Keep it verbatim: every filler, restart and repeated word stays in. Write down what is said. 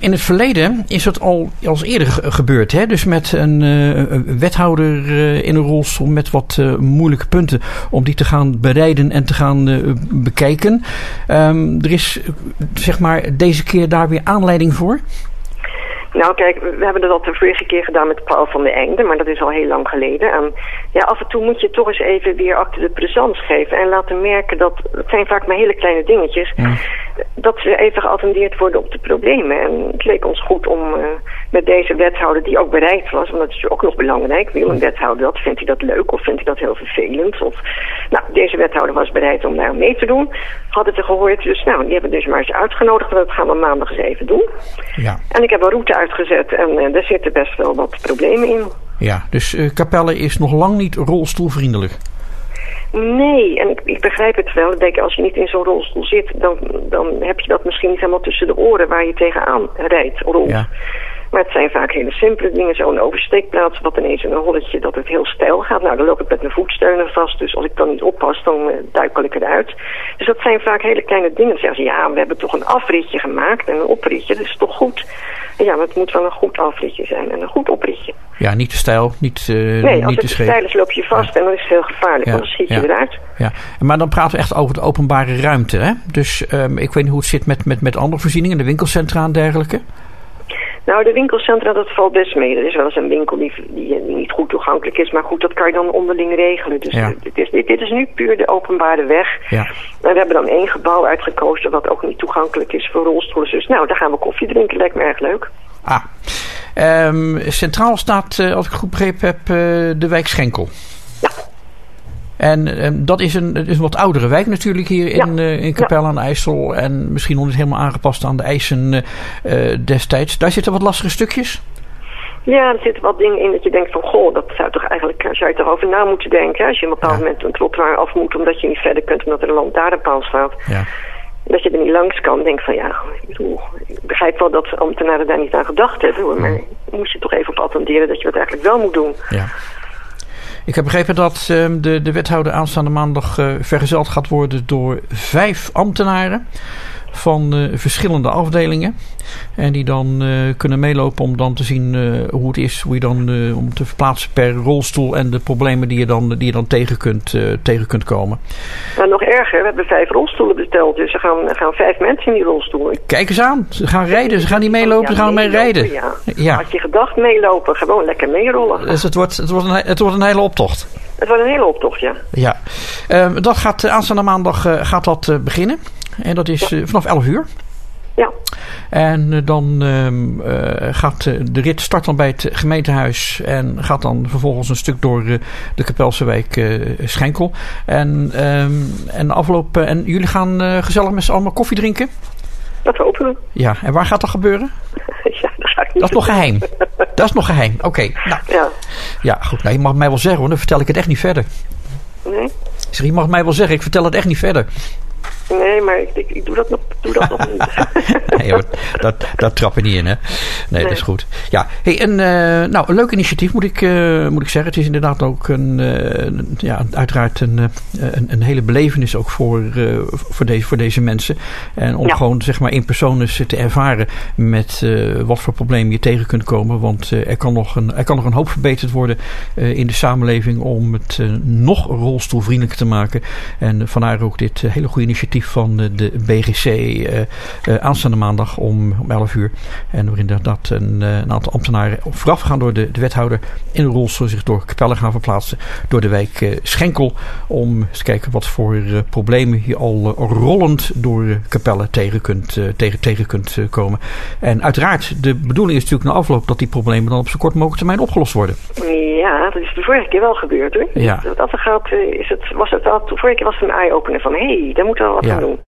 In het verleden is dat al als eerder gebeurd. Hè? Dus met een uh, wethouder uh, in een rolstoel met wat uh, moeilijke punten. Om die te gaan bereiden en te gaan uh, bekijken. Um, er is zeg maar deze keer daar weer aanleiding voor. Nou kijk, we hebben dat de vorige keer gedaan met Paul van der Einde, maar dat is al heel lang geleden. En ja, af en toe moet je toch eens even weer acte de présence geven en laten merken dat, het zijn vaak maar hele kleine dingetjes, ja. dat ze even geattendeerd worden op de problemen. En het leek ons goed om uh, met deze wethouder, die ook bereid was, want dat is ook nog belangrijk, wil een wethouder dat, vindt hij dat leuk of vindt hij dat heel vervelend? Of, nou, deze wethouder was bereid om daar mee te doen, hadden ze gehoord, dus nou, die hebben dus maar eens uitgenodigd, dat gaan we maandag eens even doen. Ja. En ik heb een route uitgezet en uh, daar zitten best wel wat problemen in. Ja, dus uh, Capelle is nog lang niet rolstoelvriendelijk. Nee, en ik, ik begrijp het wel. Ik denk, als je niet in zo'n rolstoel zit, dan, dan heb je dat misschien niet helemaal tussen de oren waar je tegenaan rijdt, rolt. Ja. Maar het zijn vaak hele simpele dingen. Zo'n oversteekplaats, wat ineens in een holletje, dat het heel steil gaat. Nou, dan loop ik met mijn voetsteunen vast. Dus als ik dan niet oppas, dan uh, duikel ik eruit. Dus dat zijn vaak hele kleine dingen. Dan zeggen ze, ja, we hebben toch een afritje gemaakt en een opritje. Dat is toch goed? En ja, maar het moet wel een goed afritje zijn en een goed opritje. Ja, niet te steil, niet, uh, nee, niet te scheef. Nee, als het te steil is, loop je vast ja. en dan is het heel gevaarlijk, ja. want dan schiet je ja. eruit. Ja, maar dan praten we echt over de openbare ruimte, hè? Dus um, ik weet niet hoe het zit met, met, met andere voorzieningen, de winkelcentra en dergelijke. Nou, de winkelcentra, dat valt best mee. Er is wel eens een winkel die, die niet goed toegankelijk is, maar goed, dat kan je dan onderling regelen. Dus ja. dit, is, dit, dit is nu puur de openbare weg. Ja. En we hebben dan één gebouw uitgekozen wat ook niet toegankelijk is voor rolstoelers. Dus nou, daar gaan we koffie drinken, lijkt me erg leuk. Ah, um, centraal staat, uh, als ik goed begrepen heb, uh, de wijk Schenkel. Ja. En um, dat is een, is een wat oudere wijk natuurlijk hier in, ja. uh, in Capelle ja. aan de IJssel. En misschien nog niet helemaal aangepast aan de eisen uh, destijds. Daar zitten wat lastige stukjes. Ja, er zitten wat dingen in dat je denkt van, goh, dat zou toch eigenlijk, zou je toch over na moeten denken. Als je op een bepaald ja. moment een trottoir af moet omdat je niet verder kunt omdat er een lantaarnpaal staat. Ja. Dat je er niet langs kan, denk van ja, ik, bedoel, ik begrijp wel dat ambtenaren daar niet aan gedacht hebben, hoor, maar moest je toch even op attenderen dat je wat eigenlijk wel moet doen. Ja. Ik heb begrepen dat uh, de, de wethouder aanstaande maandag uh, vergezeld gaat worden door vijf ambtenaren van uh, verschillende afdelingen. En die dan uh, kunnen meelopen om dan te zien uh, hoe het is, hoe je dan uh, om te verplaatsen per rolstoel en de problemen die je dan, die je dan tegen, kunt, uh, tegen kunt komen. Nou, nog erger, we hebben vijf rolstoelen besteld, dus er gaan, er gaan vijf mensen in die rolstoelen. Kijk eens aan, ze gaan rijden, ze gaan niet meelopen, ze gaan mee rijden. Ja. Ja. Had je gedacht meelopen, gewoon lekker meerollen. Dus het wordt, het, wordt een, het wordt een hele optocht. Het wordt een hele optocht, ja. Ja, uh, dat gaat uh, aanstaande maandag uh, gaat dat uh, beginnen. En dat is ja. uh, vanaf elf uur. Ja. En uh, dan uh, uh, gaat uh, de rit start dan bij het gemeentehuis en gaat dan vervolgens een stuk door uh, de Capelse wijk uh, Schenkel. En, um, en afloop uh, en jullie gaan uh, gezellig met z'n allemaal koffie drinken? Dat hopen we. Ja, en waar gaat dat gebeuren? Ja, dat ga ik niet. Dat is nog geheim. Dat is nog geheim. Oké. Okay. Nou. Ja. Ja, goed. Nou, je mag mij wel zeggen hoor, dan vertel ik het echt niet verder. Nee? Zeg, je mag mij wel zeggen, ik vertel het echt niet verder. Nee, maar ik, ik, ik doe dat nog, doe dat nog niet. Nee hoor, dat, dat trap je niet in, hè? Nee, nee. Dat is goed. Ja, hey, een, uh, nou, een leuk initiatief moet ik, uh, moet ik zeggen. Het is inderdaad ook een, uh, ja, uiteraard een, uh, een, een hele belevenis ook voor, uh, voor, deze, voor deze mensen. En om ja. gewoon, zeg maar, in persoon eens te ervaren met uh, wat voor problemen je tegen kunt komen. Want uh, er, kan nog een, er kan nog een hoop verbeterd worden uh, in de samenleving om het uh, nog rolstoelvriendelijker te maken. En uh, vandaar ook dit uh, hele goede initiatief van de B G C uh, uh, aanstaande maandag om, om elf uur. En waarin dat een, uh, een aantal ambtenaren voorafgegaan door de, de wethouder in een rolstoel zich door Capelle gaan verplaatsen door de wijk uh, Schenkel. Om eens te kijken wat voor uh, problemen je al uh, rollend door uh, Capelle tegen kunt, uh, tegen, tegen kunt uh, komen. En uiteraard, de bedoeling is natuurlijk na afloop dat die problemen dan op zo kort mogelijk termijn opgelost worden. Ja, dat is de vorige keer wel gebeurd hoor. Ja. Wat dat er gaat, is het, was het al, de vorige keer was het een eye-opener van hé, hey, daar moeten we wat ja. aan doen.